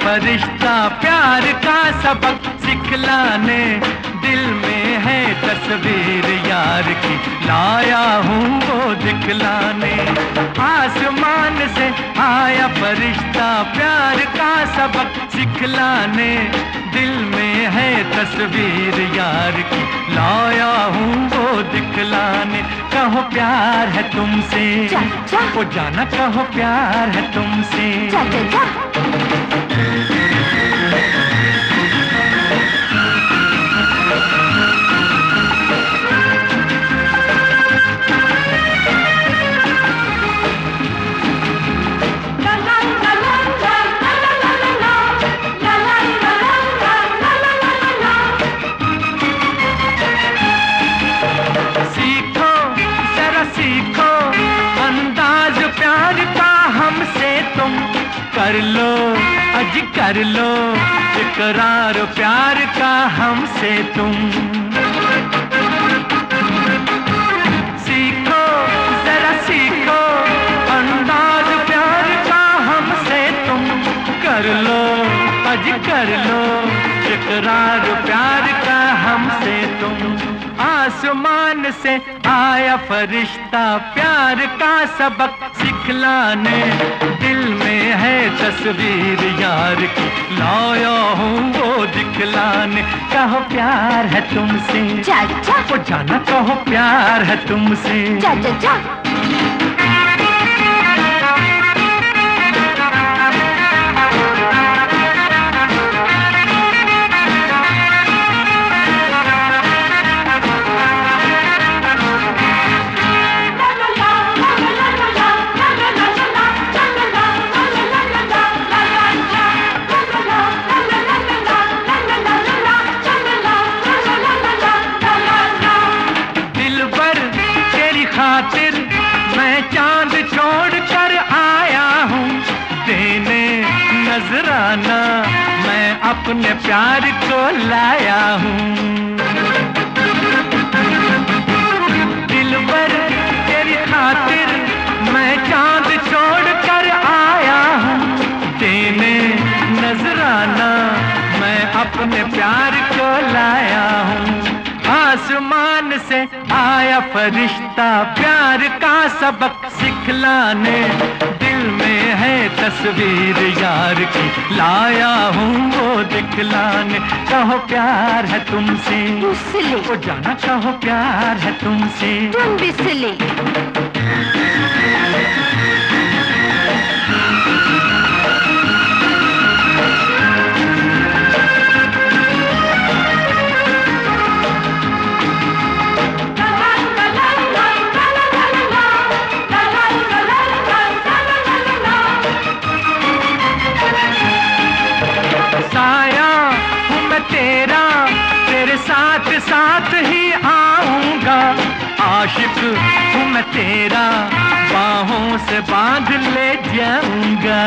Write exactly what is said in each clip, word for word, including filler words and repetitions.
फरिश्ता प्यार का सबक सिखलाने, दिल में है तस्वीर यार की, लाया हूँ वो दिखलाने। आसमान से आया फरिश्ता प्यार का सबक सिखलाने, दिल में है तस्वीर यार की, लाया हूँ वो दिखलाने। कहो प्यार है तुमसे, जा, जा। वो जाना कहो प्यार है तुमसे। जा, जा, जा। कर लो अज कर लो इकरार प्यार का हमसे तुम। सीखो जरा सीखो अंदाज प्यार का हमसे तुम, कर लो अज कर लो इकरार प्यार का हमसे तुम। आसमान से आया फरिश्ता प्यार का सबक सिखलाने, दिल में है तस्वीर यार की, लाया हूँ वो दिखलाने। कहो प्यार है तुमसे, जा, जा। वो जाना कहो प्यार है तुमसे। जा, जा, जा। खातिर मैं चांद छोड़ कर आया हूँ, देने नजराना मैं अपने प्यार को लाया हूँ। दिलबर तेरी खातिर मैं चांद छोड़ कर आया हूँ, देने नजराना मैं अपने प्यार को लाया हूँ। आसमान से आया फरिश्ता प्यार का सबक सिखलाने, दिल में है तस्वीर यार की, लाया हूँ वो दिखलाने। कहो प्यार है तुमसे, वो जाना कहो प्यार है तुमसे। तुम बिसले साथ साथ ही आऊंगा, आशिक हूँ मैं तेरा बाहों से बांध ले जाऊंगा।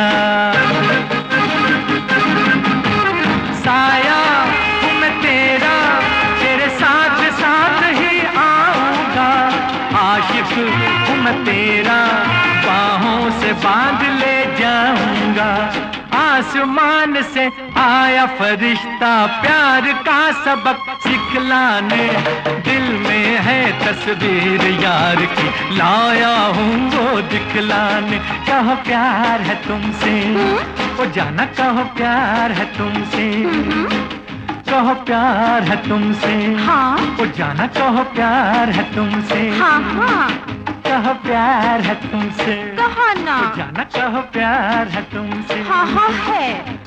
साया हूँ मैं तेरा तेरे साथ साथ ही आऊंगा, आशिक हूँ मैं तेरा बाहों से बांध ले जाऊंगा। आसमान से आया फरिश्ता प्यार का सबक सिखलाने, दिल में है तस्वीर यार की, लाया हूँ वो दिखलाने। कहो प्यार है तुमसे, वो जाना कहो प्यार है तुमसे। कहो प्यार है तुमसे, हाँ। वो जाना कहो प्यार है तुमसे। हाँ हाँ। कहो प्यार है तुमसे, कहा ना, वो जाना कहो प्यार है तुमसे। हाँ हाँ है।